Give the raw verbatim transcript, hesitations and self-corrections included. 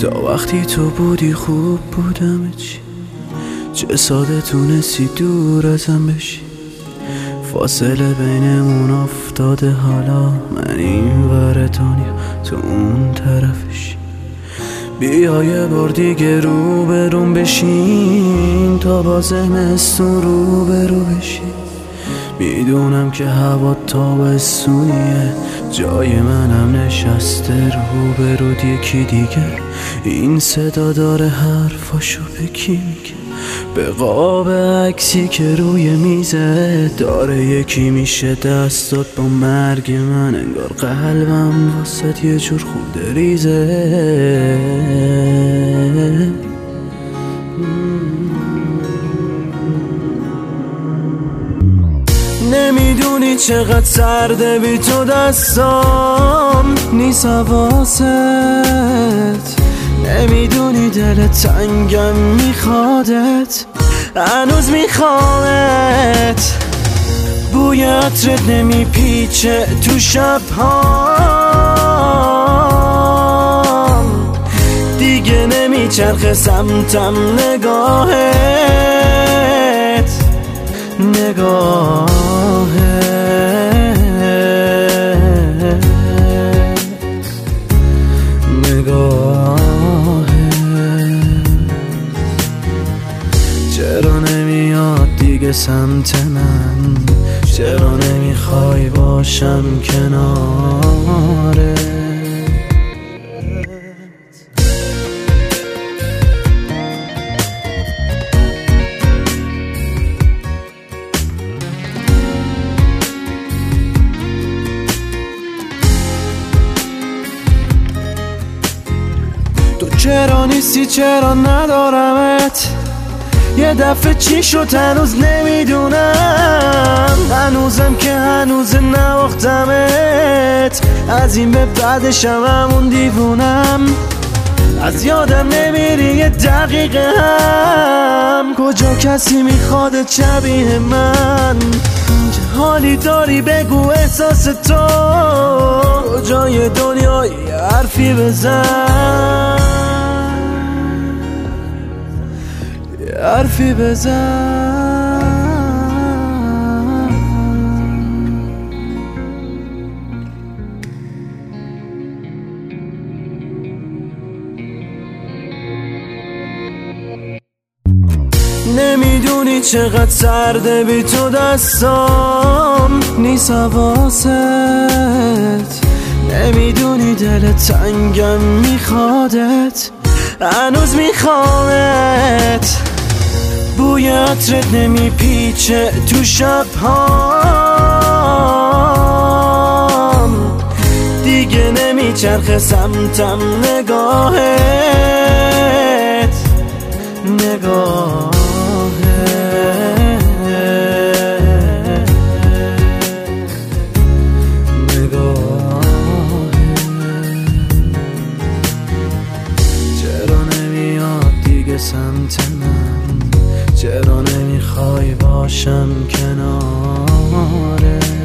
تا وقتی تو بودی خوب بودم چی، چه ساده تونستی دور ازم بشی. فاصله بینمون افتاده، حالا من این ور دنیا تو اون طرفشی. بیا یه بار دیگه رو برون بشین تا با زمستون رو برو بشی. میدونم که هوا تابستونیه، جای منم نشسته رو برود یکی دیگه. این صدا داره حرفاشو به کی میگه؟ به قاب عکسی که روی میزه داره یکی میشه دستات با مرگ من. انگار قلبم واسه یه جور خونده ریزه. نمیدونی چقدر سرده بی تو دستام نیست حواست. نمیدونی دل تنگم میخوادت، هنوز میخوادت. بوی عطرت نمیپیچه تو شبهام، دیگه نمیچرخه سمتم نگاهت نگاهت. چرا نمیاد دیگه سمت من؟ چرا نمیخوای باشم کناره؟ تو چرا نیستی؟ چرا ندارمت؟ یه دفعه چی شد هنوز نمیدونم. هنوزم که هنوز نواختمت، از این به بعدشم همون دیوونم. از یادم نمیری یه دقیقه هم، کجا کسی میخواد شبیه من؟ چه حالی داری بگو احساس تو، کجای دنیا یه حرفی بزن، حرفی بزن. نمیدونی چقدر سرده بی تو دستام نیست حواست. نمیدونی دل تنگم میخوادت، هنوز میخوادت. بوی عطرت نمیپیچه تو شبهام، دیگه نمیچرخه سمتم نگاهت نگاهت. چرا نمیاد دیگه سمت من؟ چرا نمیخوای باشم کناره؟